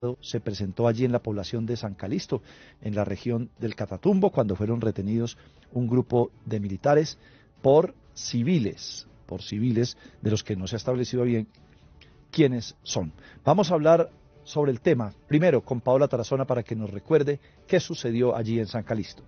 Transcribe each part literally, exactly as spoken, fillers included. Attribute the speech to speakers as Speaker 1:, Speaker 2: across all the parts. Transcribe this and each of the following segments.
Speaker 1: se presentó allí en la población de San Calixto, en la región del Catatumbo, cuando fueron retenidos un grupo de militares por civiles, por civiles de los que no se ha establecido bien quiénes son. Vamos a hablar sobre el tema, primero con Paola Tarazona para que nos recuerde qué sucedió allí en San Calixto.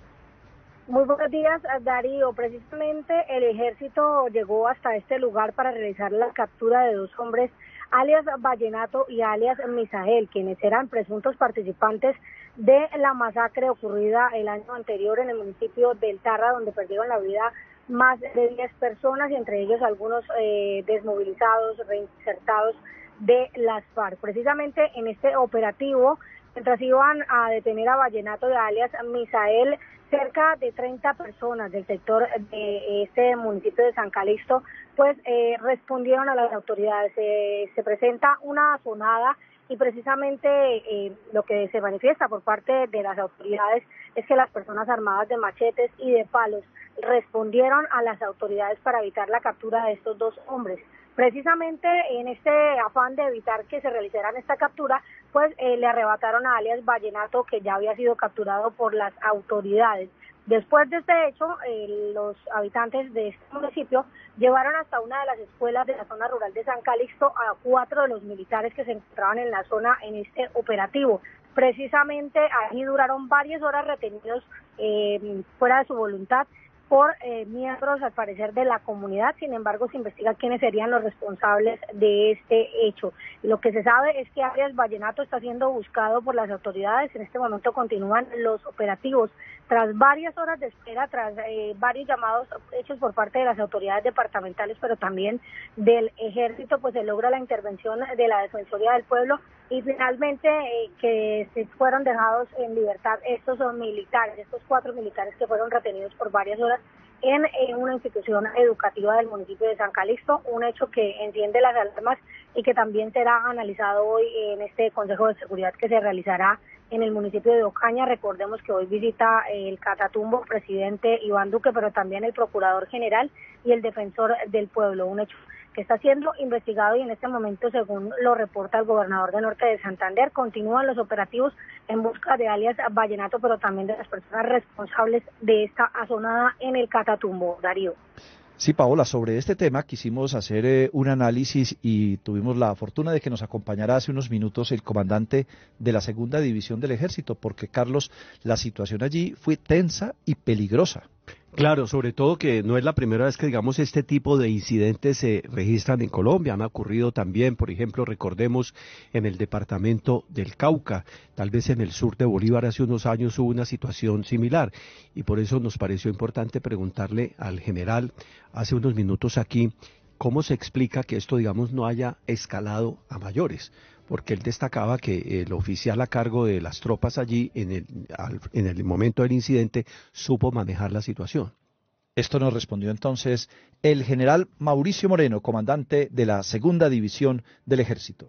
Speaker 2: Muy buenos días, Darío. Precisamente el ejército llegó hasta este lugar para realizar la captura de dos hombres, alias Vallenato y alias Misael, quienes eran presuntos participantes de la masacre ocurrida el año anterior en el municipio del Tarra, donde perdieron la vida más de diez personas, y entre ellos algunos eh, desmovilizados, reinsertados de las FARC. Precisamente en este operativo, mientras iban a detener a Vallenato y alias Misael, cerca de treinta personas del sector de este municipio de San Calixto, pues eh, respondieron a las autoridades. Eh, se presenta una sonada y precisamente eh, lo que se manifiesta por parte de las autoridades es que las personas armadas de machetes y de palos respondieron a las autoridades para evitar la captura de estos dos hombres. Precisamente en este afán de evitar que se realizaran esta captura, pues eh, le arrebataron a alias Vallenato, que ya había sido capturado por las autoridades. Después de este hecho, eh, los habitantes de este municipio llevaron hasta una de las escuelas de la zona rural de San Calixto a cuatro de los militares que se encontraban en la zona en este operativo. Precisamente allí duraron varias horas retenidos eh, fuera de su voluntad por eh, miembros, al parecer, de la comunidad. Sin embargo, se investiga quiénes serían los responsables de este hecho. Lo que se sabe es que alias Vallenato está siendo buscado por las autoridades. En este momento continúan los operativos. Tras varias horas de espera, tras eh, varios llamados hechos por parte de las autoridades departamentales, pero también del ejército, pues se logra la intervención de la Defensoría del Pueblo y finalmente eh, que se fueron dejados en libertad estos son militares, estos cuatro militares que fueron retenidos por varias horas en, en una institución educativa del municipio de San Calixto, un hecho que enciende las alarmas y que también será analizado hoy en este Consejo de Seguridad que se realizará en el municipio de Ocaña. Recordemos que hoy visita el Catatumbo presidente Iván Duque, pero también el Procurador General y el Defensor del Pueblo, un hecho que está siendo investigado y en este momento, según lo reporta el gobernador de Norte de Santander, continúan los operativos en busca de alias Vallenato, pero también de las personas responsables de esta azonada en el Catatumbo. Darío.
Speaker 1: Sí, Paola, sobre este tema quisimos hacer eh, un análisis y tuvimos la fortuna de que nos acompañara hace unos minutos el comandante de la segunda división del ejército, porque, Carlos, la situación allí fue tensa y peligrosa.
Speaker 3: Claro, sobre todo que no es la primera vez que, digamos, este tipo de incidentes se registran en Colombia. Han ocurrido también, por ejemplo, recordemos, en el departamento del Cauca, tal vez en el sur de Bolívar hace unos años hubo una situación similar. Y por eso nos pareció importante preguntarle al general hace unos minutos aquí cómo se explica que esto, digamos, no haya escalado a mayores. Porque él destacaba que el oficial a cargo de las tropas allí, en el, al, en el momento del incidente, supo manejar la situación.
Speaker 1: Esto nos respondió entonces el general Mauricio Moreno, comandante de la segunda división del ejército.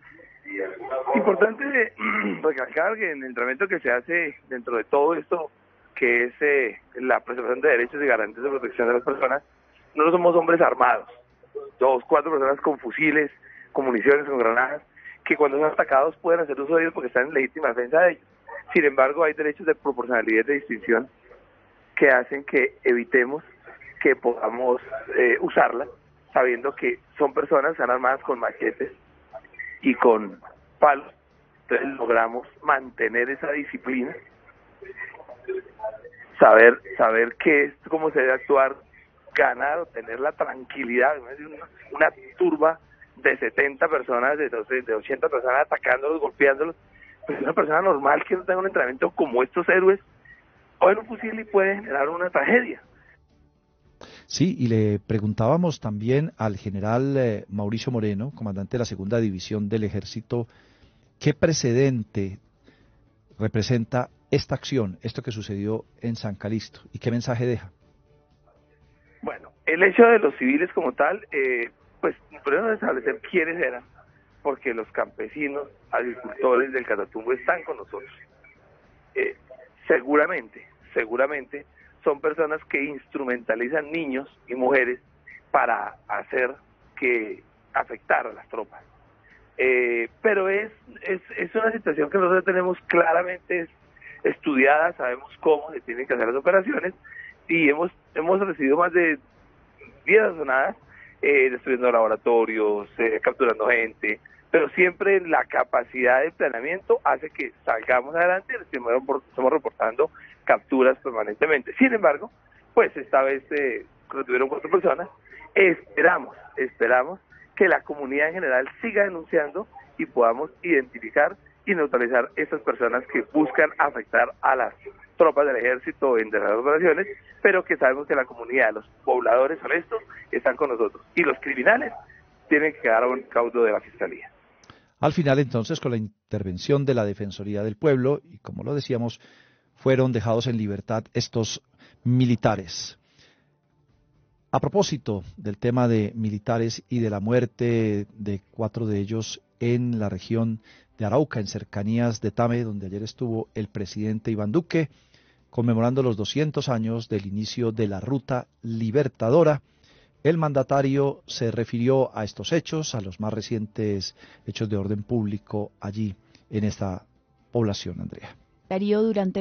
Speaker 4: Importante recalcar que en el entrenamiento que se hace dentro de todo esto, que es eh, la preservación de derechos y garantías de protección de las personas, no somos hombres armados, dos, cuatro personas con fusiles, con municiones, con granadas, que cuando son atacados pueden hacer uso de ellos porque están en legítima defensa de ellos. Sin embargo, hay derechos de proporcionalidad y de distinción que hacen que evitemos que podamos eh, usarla, sabiendo que son personas que están armadas con machetes y con palos. Entonces logramos mantener esa disciplina, saber saber qué es, cómo se debe actuar, ganar o tener la tranquilidad, una, una turba de setenta personas, de, de ochenta personas atacándolos, golpeándolos. Pues una persona normal que no tenga un entrenamiento como estos héroes, o en un fusil y puede generar una tragedia.
Speaker 1: Sí, y le preguntábamos también al general eh, Mauricio Moreno, comandante de la segunda división del ejército, ¿qué precedente representa esta acción, esto que sucedió en San Calixto, y qué mensaje deja?
Speaker 4: Bueno, el hecho de los civiles como tal, eh, pues primero establecer quiénes eran, porque los campesinos, agricultores del Catatumbo están con nosotros. Eh, seguramente, seguramente son personas que instrumentalizan niños y mujeres para hacer que afectar a las tropas. Eh, pero es, es, es una situación que nosotros tenemos claramente estudiada, sabemos cómo se tienen que hacer las operaciones y hemos hemos recibido más de diez azonadas, eh, destruyendo laboratorios, eh, capturando gente, pero siempre la capacidad de planeamiento hace que salgamos adelante y estamos reportando capturas permanentemente. Sin embargo, pues esta vez eh, retuvieron cuatro personas, esperamos, esperamos que la comunidad en general siga denunciando y podamos identificar y neutralizar estas personas que buscan afectar a las tropas del ejército en las operaciones, pero que sabemos que la comunidad, los pobladores honestos, están con nosotros. Y los criminales tienen que quedar a un caudo de la Fiscalía.
Speaker 1: Al final, entonces, con la intervención de la Defensoría del Pueblo, y como lo decíamos, fueron dejados en libertad estos militares. A propósito del tema de militares y de la muerte de cuatro de ellos en la región de Arauca, en cercanías de Tame, donde ayer estuvo el presidente Iván Duque, conmemorando los doscientos años del inicio de la Ruta Libertadora, el mandatario se refirió a estos hechos, a los más recientes hechos de orden público allí en esta población, Andrea.
Speaker 5: Darío, durante